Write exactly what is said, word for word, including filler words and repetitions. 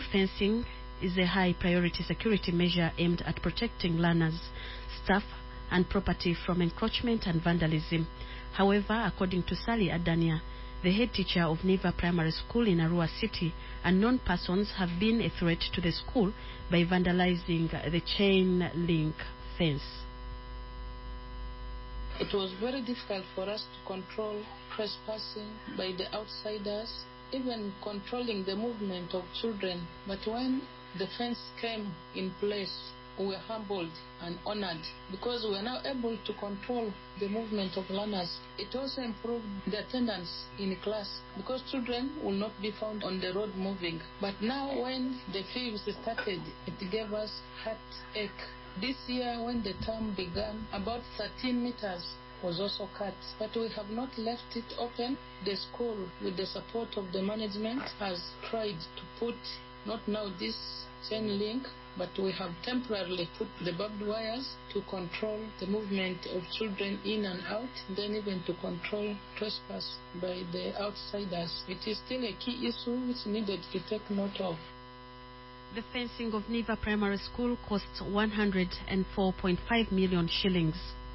fencing is a high priority security measure aimed at protecting learners, staff, and property from encroachment and vandalism. However, according to Sally Adania, the head teacher of Niva Primary School in Arua City, unknown persons have been a threat to the school by vandalizing the chain link fence. It was very difficult for us to control trespassing by the outsiders, even controlling the movement of children. But when the fence came in place, we were humbled and honored because we are now able to control the movement of learners. It also improved the attendance in class because children will not be found on the road moving. But now when the thieves started, it gave us heartache. This year when the term began, about thirteen meters was also cut. But we have not left it open. The school, with the support of the management, has tried to put, not now this chain link, but we have temporarily put the barbed wires to control the movement of children in and out, then even to control trespass by the outsiders. It is still a key issue which needed to take note of. The fencing of Niva Primary School costs one hundred four point five million shillings.